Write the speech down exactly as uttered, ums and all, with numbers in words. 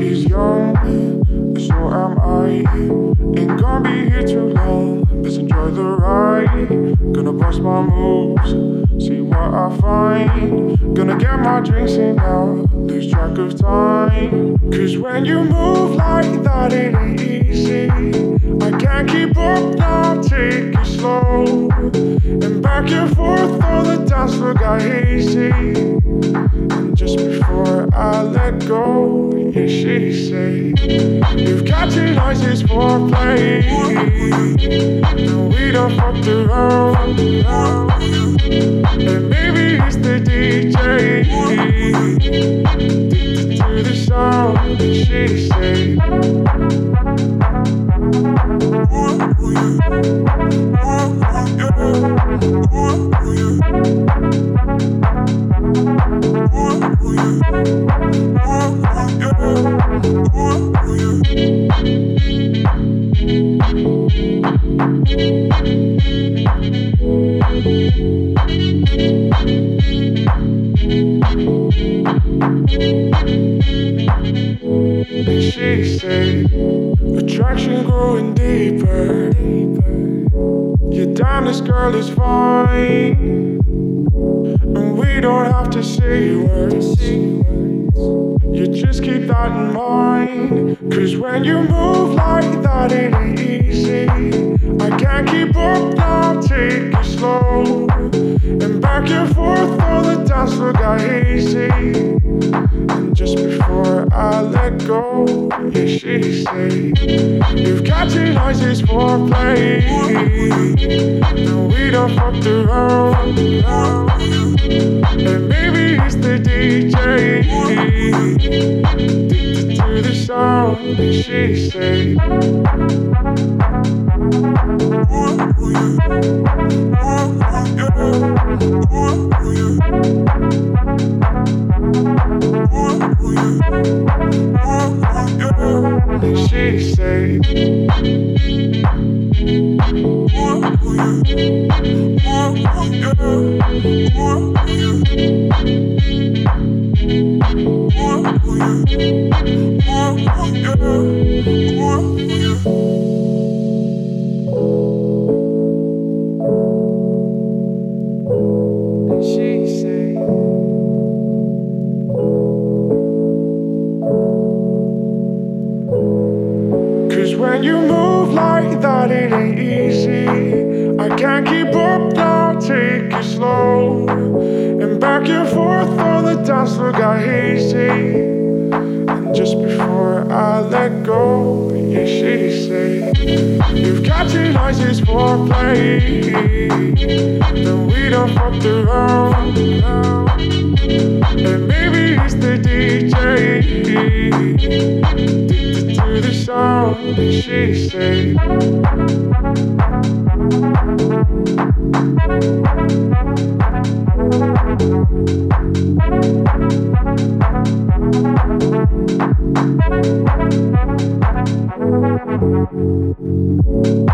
is young, so am I. Ain't gonna be here too long, let's enjoy the ride. Gonna bust my moves, see what I find. Gonna get my drinks in now, lose track of time. Cause when you move like that, it ain't easy. I can't keep up now, take it slow. And back and forth, all the dance floor got hazy. And just before I let go, yeah, she said, if catching eyes is foreplay, then we done fucked around. And maybe it's the D J, addicted to the sound, and she said, she said, attraction growing deeper. You're damn, this girl is fine, and we don't have to say words. You just keep that in mind. Cause when you move like that, it ain't easy. I can't keep up now, take it slow. And back and forth, all the dance floor got hazy. And just before I let go, yeah, she said, if catching eyes is foreplay, then we done fucked around. And maybe it's the D J, addicted to the sound, and she said, and she said, when you move like that, it ain't easy. I can't keep up now, take it slow. And back and forth, all the dance floor got hazy. And just before I let go, yeah, she said, if catching eyes is foreplay, then we done fucked around. And maybe it's the D J, addicted to the sound, and she said, Thank you.